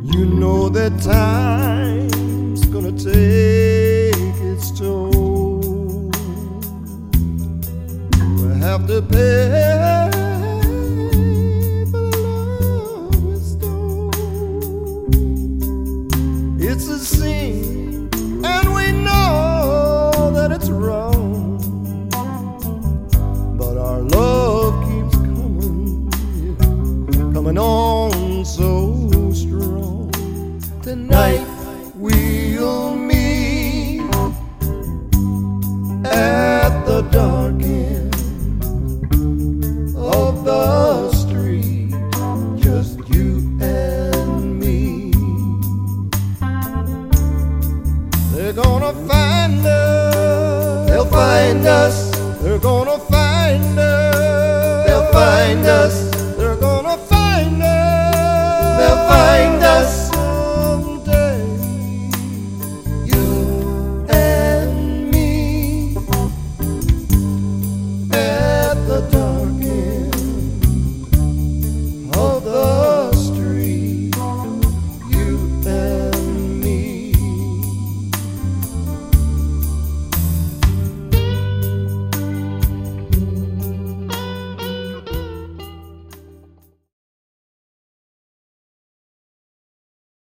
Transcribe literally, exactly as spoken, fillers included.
You know that time's gonna take its toll. We'll have to pay for the love we stole. It's a sin, and we know that it's wrong, but our love keeps coming, coming on so strong. Tonight we'll meet at the dark end of the street, just you and me. They're gonna find us, they'll find us, they're gonna find us, they'll find us.